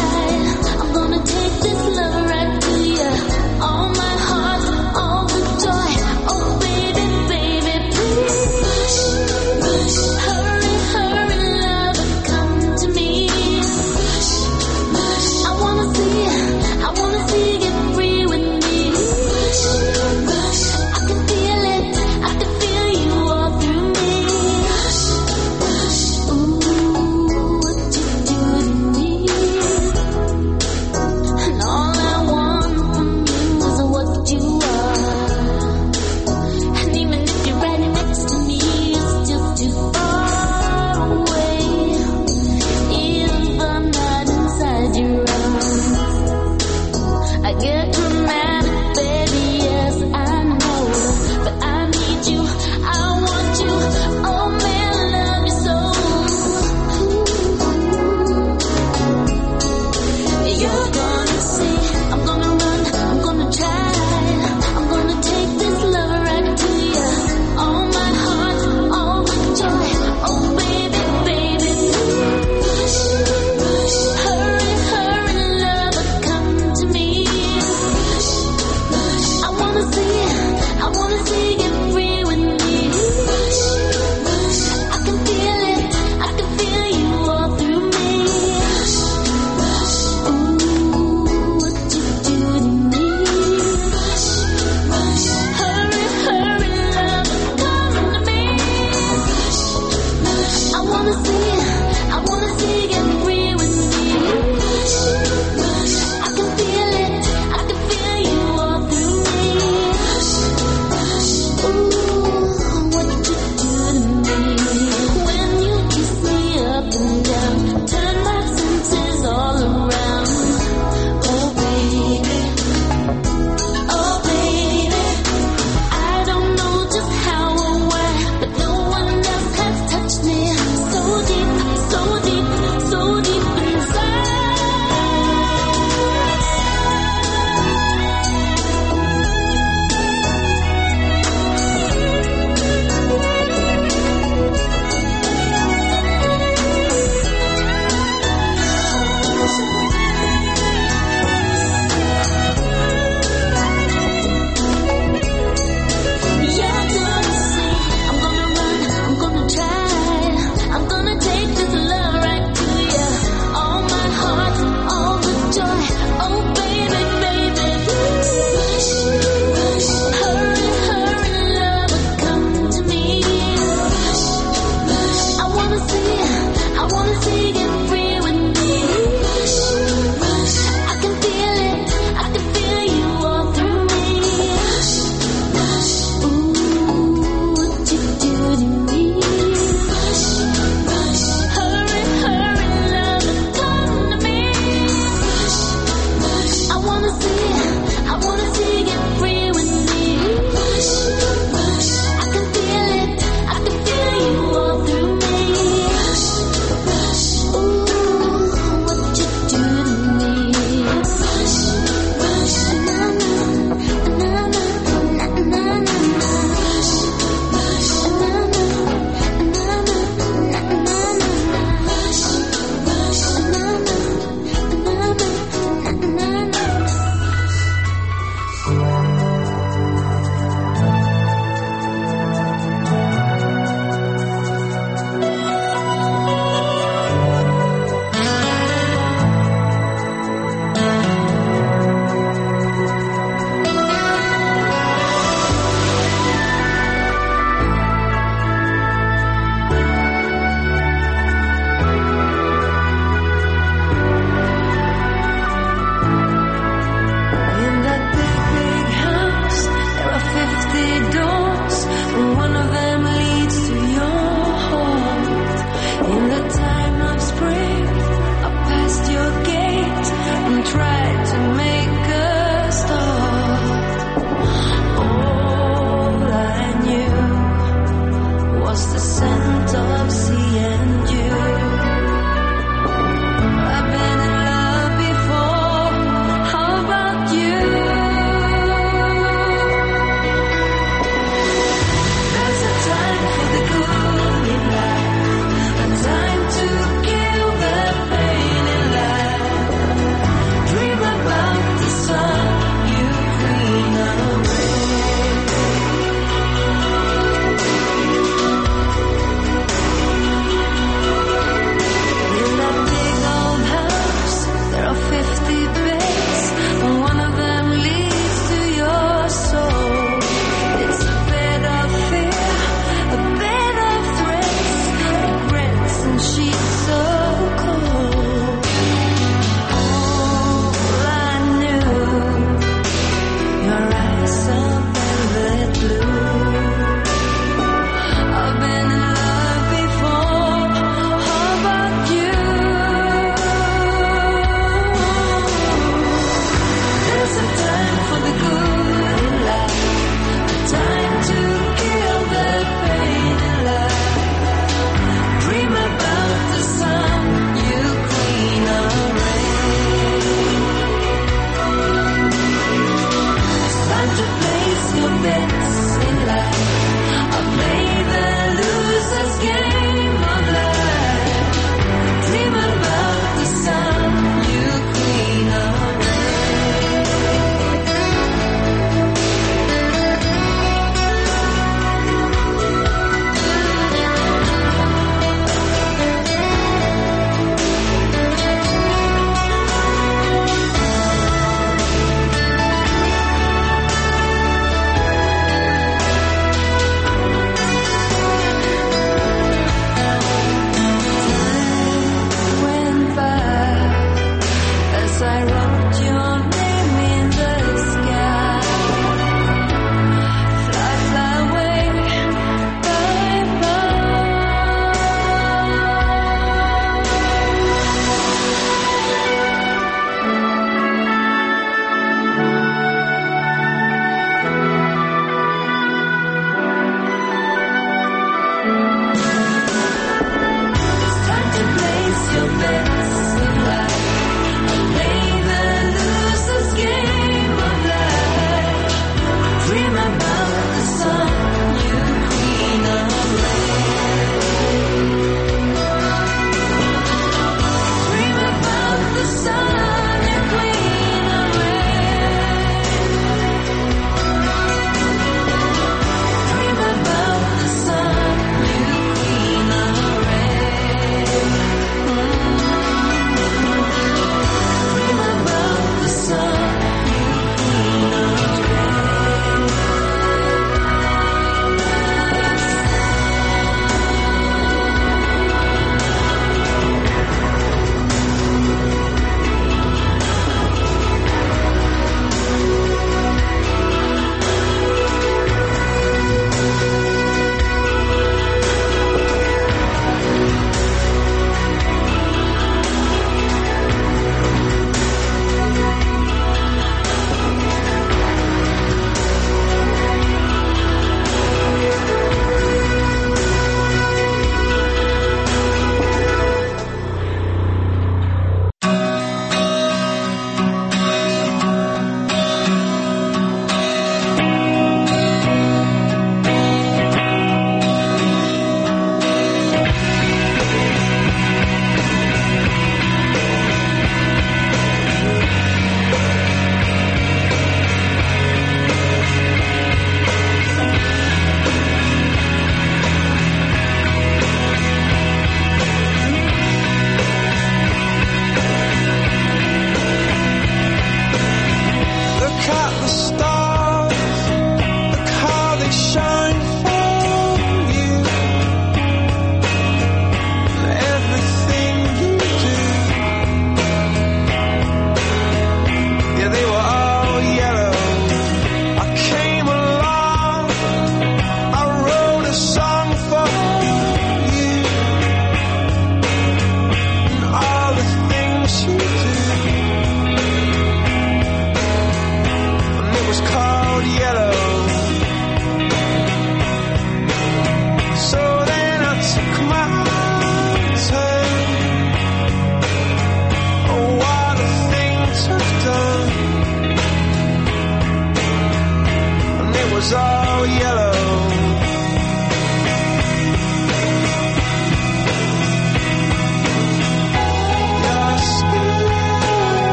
All my heart, all the time.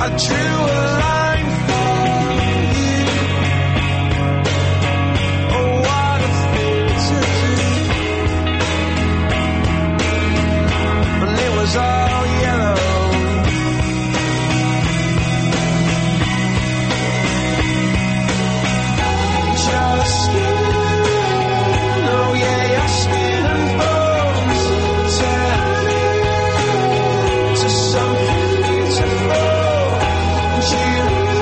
I drew a line for you. Oh, what a thing to do. And it was all yellow. Your skin, oh yeah, your skin and bones turn into something beautiful. And you,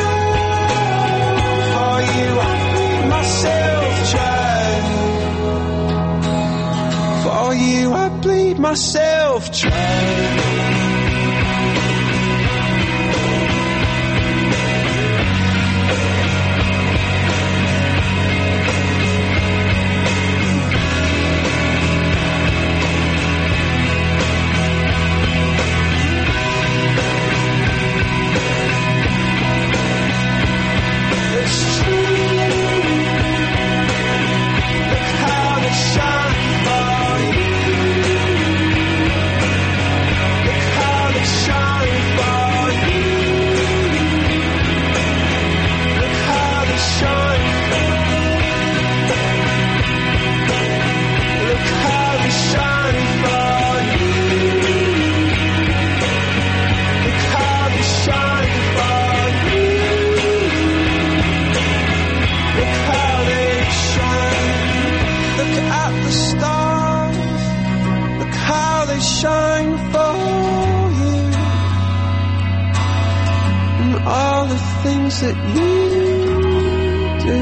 for you I bleed myself dry. For you I bleed myself dry. Shine for you, and all the things that you do.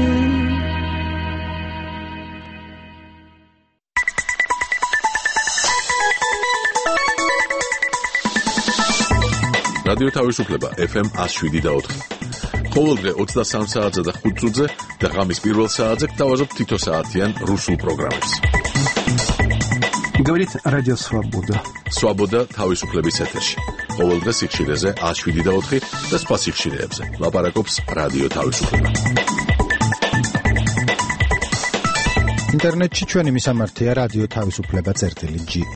რადიო თავისუფლება ეფ ემ one oh seven და four. ყოველდღე twenty-three საათზე და five წუთზე და ღამის პირველ საათზე გთავაზობ თითო საათიან რუსულ პროგრამებს. Говорит Радио Свобода. Свобода თავისუფლების ეთერში. ყოველდღე სიხშირეზე one oh seven და four და სხვა სიხშირეებზე. ლაპარაკობს რადიო თავისუფლება. ინტერნეტში ჩვენი მისამართია რადიო თავისუფლება წერტილი ჯი